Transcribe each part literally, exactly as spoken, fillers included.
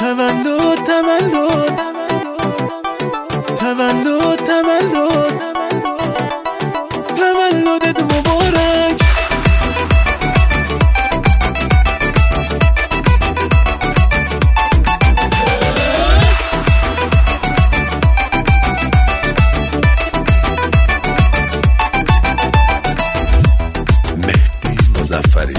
تولد تولد تولد تولد تولدت مبارک. مهدی مظفری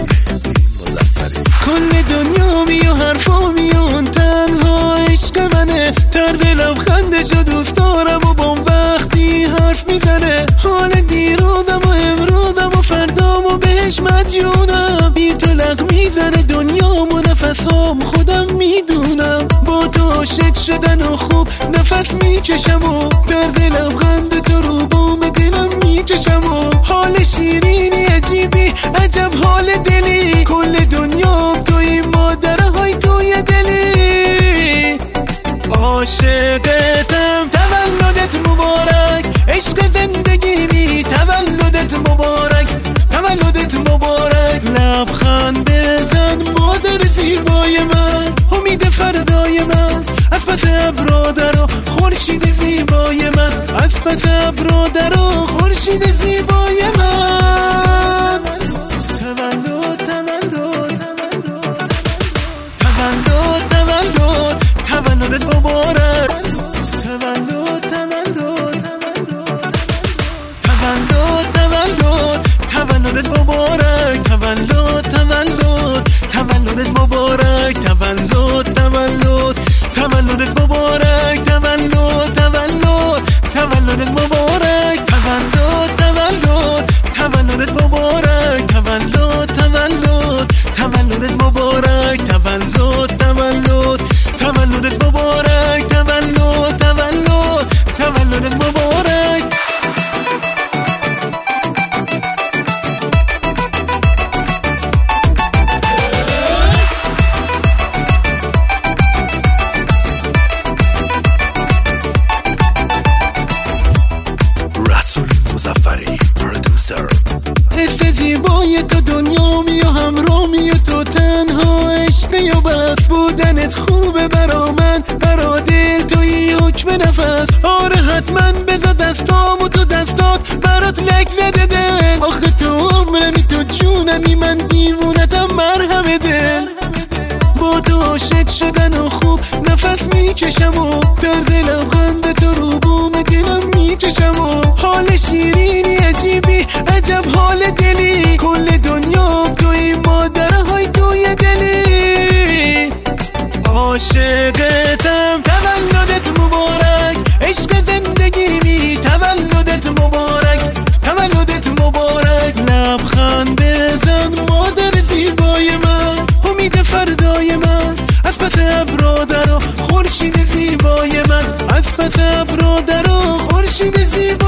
کل دنیا می و حرفامی و اون تنها عشق منه. طرز لبخندش و دوست دارم و با وقتی حرف میزنه. حال دیروزم و امروزم و فردام و بهش مدیونم. بی تو لغ میزنه دنیام و نفسام خودم میدونم. با تو عاشق شدن و خوب نفس میکشم و طرز لبخند تو رو بوم دلم میکشم و حال شیرینی عجیبی عجب حال دلی. کل دنیا توی مادرهای توی دلی. عاشقتم تولدت مبارک. عشق زندگیمی تولدت مبارک. تولدت مبارک. لبخند بزن مادر زیبای من. امید فردای من. از پس ابرا درو خورشید زیبای من. از پس ابرا درو خورشید زیبای من. تولد تولد تولد تولد تولدت مبارک. تولد تولد تولد تولد تولدت مبارک. تولد تولد تولدت مبارک. تولد تولد تولدت مبارک. تولد تولد تولدت مبارک. تولد تولد تولدت مبارک. تولد تولد تولدت مبارک. تولد تولد تولدت مبارک. تولد تولد تولدت مبارک. رسول مظفری پرودوسر. حس زیبای تو دنیامی و همرامی و تو تنها عشق و بس بودنت خوبه برا من برا دل توی حکم نفس. آره حتما بذار دستام و تو دستات برات لک زده دل. آخه تو عمرمی تو جونمی من دیوونتم مرهم دل. با تو عاشق شدن و خوب نفس میکشم و درد لبخند تو رو بوم دلم میکشم و حال شیرینی عجیبی عجب حال دلی. کل دنیا توی مادرهای توی دلی. عاشقتم تولدت مبارک. عشق زندگیمی تولدت مبارک. تولدت مبارک. لبخند بزن مادر زیبای من. امید فردای من. از پس ابرا درو خورشید زیبای من. از پس ابرا درو خورشید زیبای